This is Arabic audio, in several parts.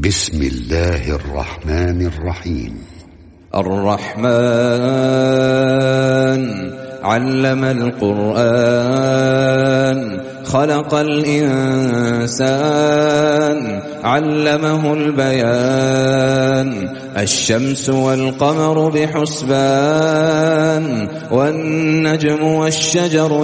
بسم الله الرحمن الرحيم. الرحمن علم القرآن خلق الإنسان علمه البيان الشمس والقمر بحسبان والنجم والشجر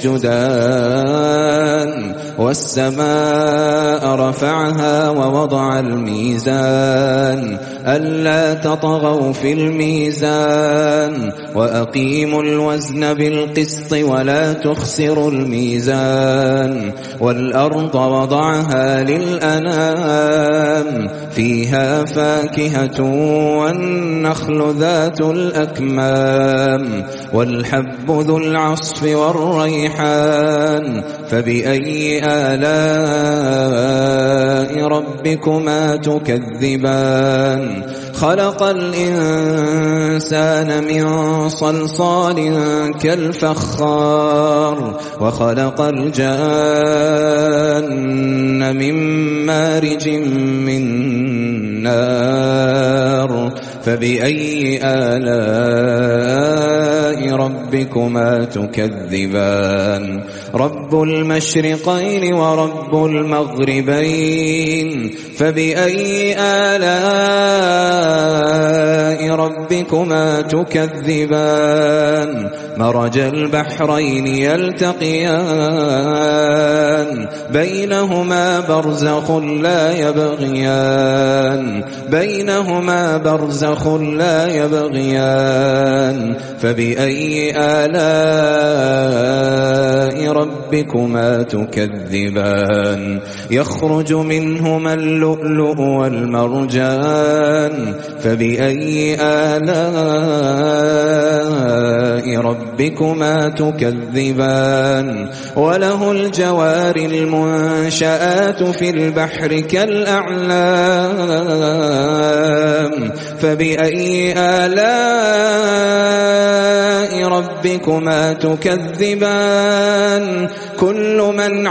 يسجدان والسماء رفعها ووضع الميزان ألا تطغوا في الميزان وأقيموا الوزن بالقسط ولا تخسروا الميزان والأرض وضعها للأنام فيها فاكهة والنخل ذات الأكمام والحب ذو العصف والريحان فبأي آلاء ربكما تكذبان خلق الإنسان من صلصال كالفخار وخلق الجان من مارج من نار فبأي آلاء ربكما تكذبان رب المشرقين ورب المغربين فبأي آلاء ربكما تكذبان مرج البحرين يلتقيان بينهما برزخ لا يبغيان فبأي آلاء ربكما تكذبان يخرج منهما اللؤلؤ والمرجان فبأي آلاء ربكما تكذبان وله الجوار المنشآت في البحر كالأعلام فبأي آلاء ربكما تكذبان كل من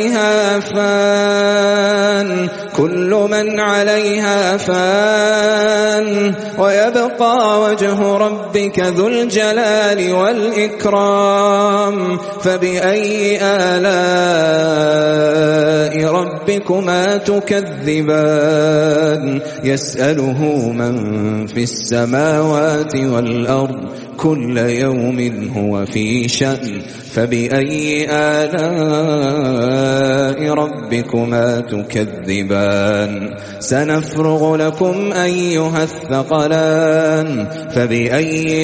عليها فان ويبقى وجه ربك ذو الجلال والإكرام فبأي آلاء ربكما تكذبان يسأله من في السماوات والأرض كل يوم هو في شأن فبأي آلاء ربكما تكذبان سنفرغ لكم أيها الثقلان فبأي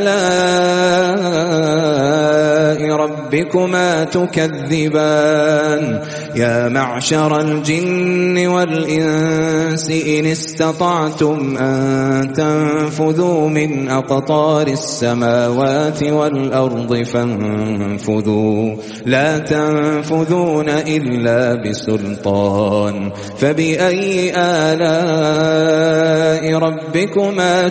آلاء ربكما تكذبان يا معشر الجن والإنس إن استطعتم أن تنفذوا من أقطار السماوات والأرض فانفذوا لا تنفذون إلا بسلطان فبأي آلاء ربكما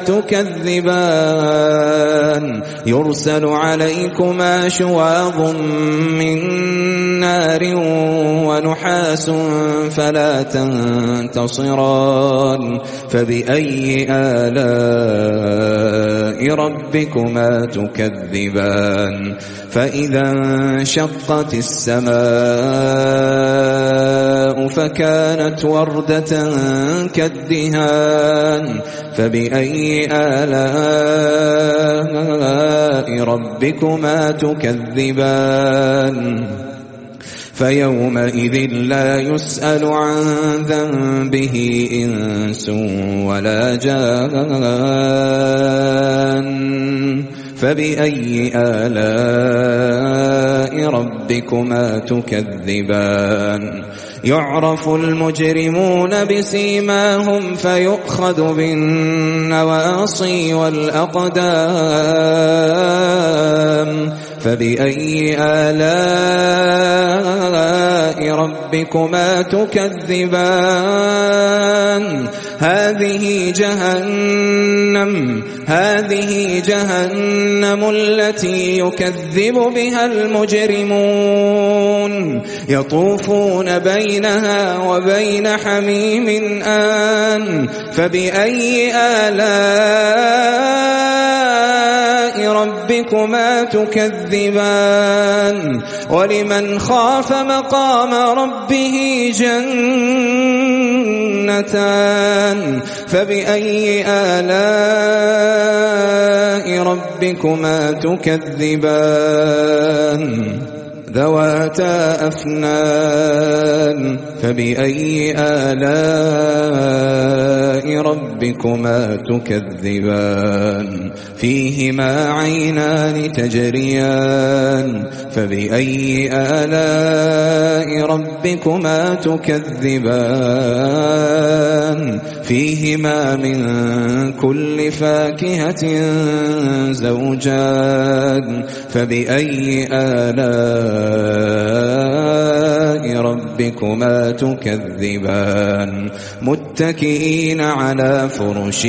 تكذبان يرسل عليكما شواظ من نار ونحاس فلا تنتصران فبأي آلاء ربكما تكذبان فإذا انشقت السماء فكانت وردة كالدهان فبأي آلاء ربكما تكذبان فيومئذ لا يسأل عن ذنبه إنس ولا جان فبأي آلاء ربكما تكذبان يعرف المجرمون بسيماهم فيؤخذ بالنواصي والأقدام فبأي آلاء ربكما تكذبان هذه جهنم التي يكذب بها المجرمون يطوفون بينها وبين حميم آن فبأي آلاء ربكما تكذبان ولمن خاف مقام ربه جنتان فبأي آلاء ربكما تكذبان ذواتا أفنان فبأي آلاء ربكما تكذبان فيهما عينان تجريان فبأي آلاء ربكما تكذبان فيهما من كل فاكهة زوجان فبأي آلاء ربكما تكذبان متكئين على فرش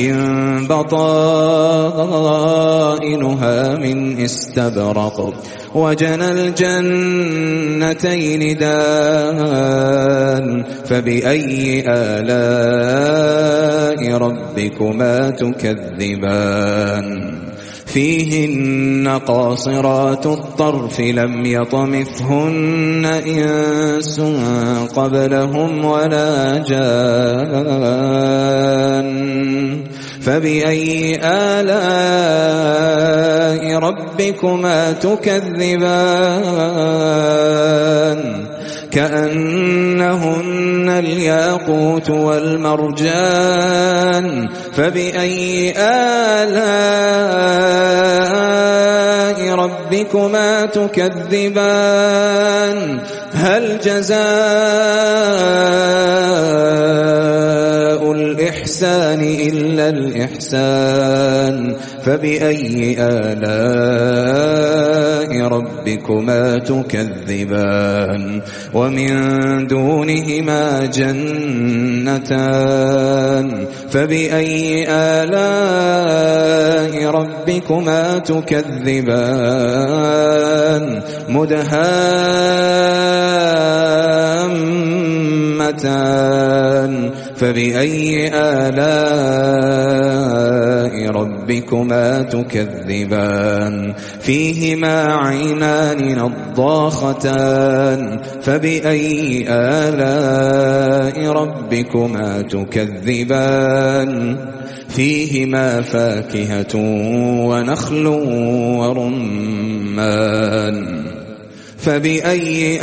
بطائنها من استبرق وجنى الجنتين دان فبأي آلاء ربكما تكذبان فيهن قاصرات الطرف لم يطمثهن إنس قبلهم ولا جان فبأي آلاء ربكما تكذبان كأنهن الياقوت والمرجان فبأي آلاء ربكما تكذبان هل جزاء الإحسان إلا الإحسان فبأي آلاء ربكما تكذبان ومن دونهما جنتان فبأي آلاء ربكما تكذبان مدهامتان فبأي آلاء ربكما تكذبان فيهما عينان نضاختان فبأي آلاء ربكما تكذبان فيهما فاكهة ونخل ورمان فبأي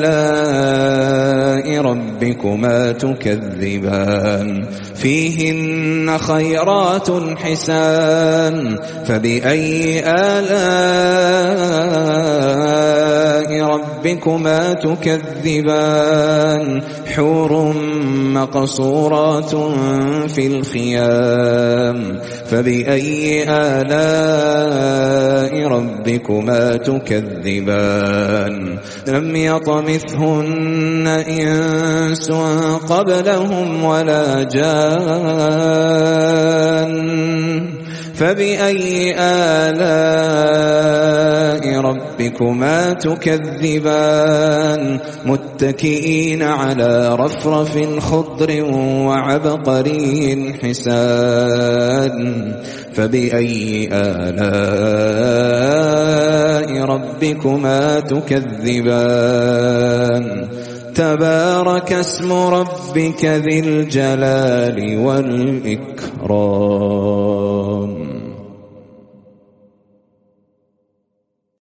آلاء ربكما تكذبان فيهن خيرات حسان فبأي آلاء ربكما تكذبان حور مقصورات في الخيام فبأي آلاء ربكما تكذبان لم يطمثهن إنس قبلهم ولا جان فبأي آلاء ربكما تكذبان متكئين على رفرف خضر وعبقري حسان فبأي آلاء ربكما تكذبان تبارك اسم ربك ذي الجلال والإكرام